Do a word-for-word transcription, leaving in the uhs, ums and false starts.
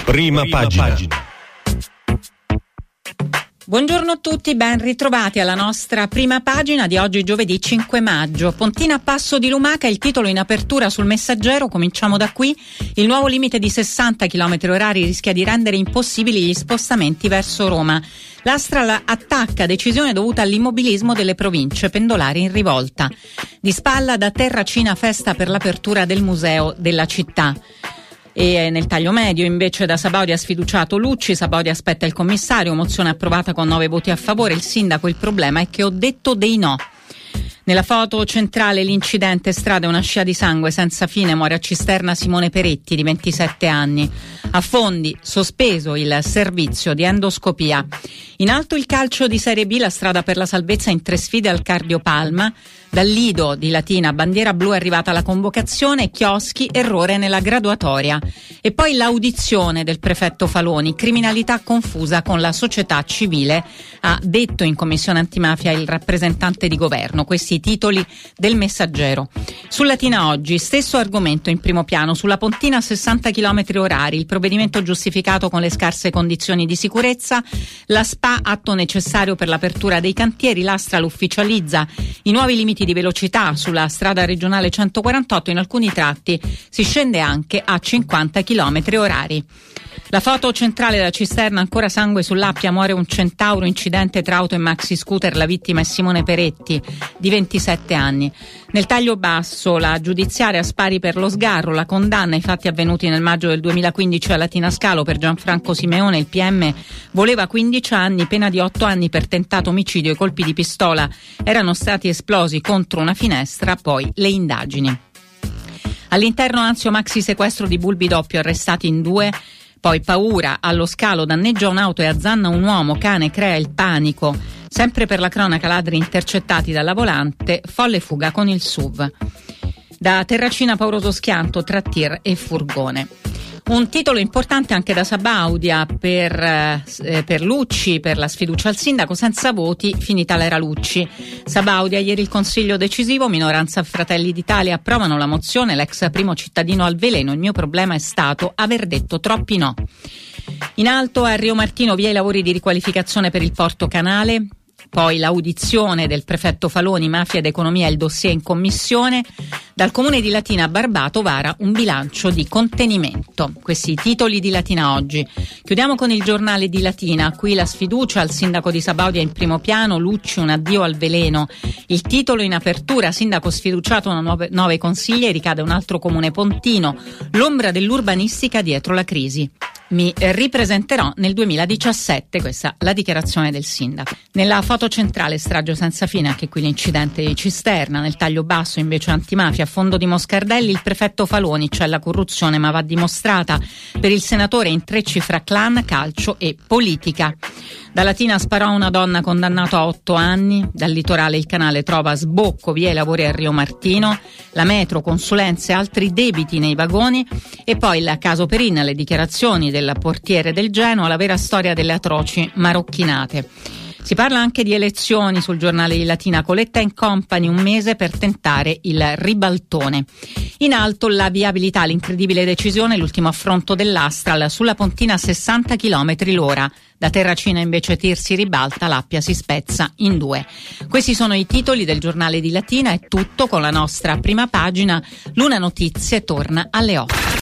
Prima, Prima pagina. pagina. Buongiorno a tutti, ben ritrovati alla nostra prima pagina di oggi giovedì cinque maggio. Pontina a Passo di Lumaca, il titolo in apertura sul Messaggero, cominciamo da qui. Il nuovo limite di sessanta chilometri orari rischia di rendere impossibili gli spostamenti verso Roma. L'Astra attacca, decisione dovuta all'immobilismo delle province, pendolari in rivolta. Di spalla da Terracina festa per l'apertura del museo della città. E nel taglio medio invece da Sabaudia ha sfiduciato Lucci, Sabaudia aspetta il commissario, mozione approvata con nove voti a favore, il sindaco il problema è che ho detto dei no. Nella foto centrale l'incidente strada, una scia di sangue senza fine, muore a Cisterna Simone Peretti di ventisette anni. A Fondi sospeso il servizio di endoscopia. In alto il calcio di Serie B, la strada per la salvezza in tre sfide al Cardiopalma. Dal Lido di Latina, bandiera blu, è arrivata la convocazione, chioschi, errore nella graduatoria. E poi l'audizione del prefetto Faloni, criminalità confusa con la società civile, ha detto in commissione antimafia il rappresentante di governo. Questi i titoli del Messaggero. Su Latina oggi, stesso argomento in primo piano, sulla Pontina a sessanta chilometri orari, il provvedimento giustificato con le scarse condizioni di sicurezza, la S P A atto necessario per l'apertura dei cantieri, l'Astra lo ufficializza, i nuovi limiti di velocità sulla strada regionale centoquarantotto, in alcuni tratti si scende anche a cinquanta chilometri orari. La foto centrale da Cisterna, ancora sangue sull'Appia, muore un centauro, incidente tra auto e maxi scooter, la vittima è Simone Peretti di ventisette anni. Nel taglio basso la giudiziaria spari per lo sgarro, la condanna ai fatti avvenuti nel maggio del duemilaquindici a Latina Scalo per Gianfranco Simeone, il P M voleva quindici anni, pena di otto anni per tentato omicidio, i colpi di pistola erano stati esplosi contro una finestra, poi le indagini. All'interno Anzio maxi sequestro di Bulbi doppio, arrestati in due. Poi paura, allo Scalo danneggia un'auto e azzanna un uomo, cane crea il panico. Sempre per la cronaca, ladri intercettati dalla volante, folle fuga con il S U V. Da Terracina pauroso schianto tra tir e furgone. Un titolo importante anche da Sabaudia per, eh, per Lucci, per la sfiducia al sindaco, senza voti, finita l'era Lucci. Sabaudia, ieri il consiglio decisivo, minoranza Fratelli d'Italia approvano la mozione, l'ex primo cittadino al veleno, il mio problema è stato aver detto troppi no. In alto a Rio Martino via i lavori di riqualificazione per il Porto Canale. Poi l'audizione del prefetto Faloni, mafia ed economia, il dossier in commissione. Dal comune di Latina Barbato vara un bilancio di contenimento. Questi i titoli di Latina oggi. Chiudiamo con il giornale di Latina. Qui la sfiducia al sindaco di Sabaudia in primo piano, Lucci un addio al veleno. Il titolo in apertura, sindaco sfiduciato a nuove, nove consiglieri, ricade un altro comune pontino. L'ombra dell'urbanistica dietro la crisi. Mi ripresenterò nel duemiladiciassette, questa la dichiarazione del sindaco. Nella foto centrale strage senza fine, anche qui l'incidente di Cisterna. Nel taglio basso invece antimafia, a fondo di Moscardelli il prefetto Faloni, c'è la corruzione ma va dimostrata. Per il senatore intrecci fra clan, calcio e politica. Da Latina sparò una donna condannato a otto anni. Dal litorale il canale trova sbocco via i lavori a Rio Martino. La metro, consulenze, altri debiti nei vagoni. E poi il caso Perin, le dichiarazioni del portiere del Genoa, la vera storia delle atroci marocchinate. Si parla anche di elezioni sul giornale di Latina, Coletta and Company, un mese per tentare il ribaltone. In alto la viabilità, l'incredibile decisione, l'ultimo affronto dell'Astral sulla Pontina a sessanta chilometri l'ora. Da Terracina invece tir si ribalta, l'Appia si spezza in due. Questi sono i titoli del giornale di Latina, è tutto con la nostra prima pagina. Luna Notizie torna alle otto.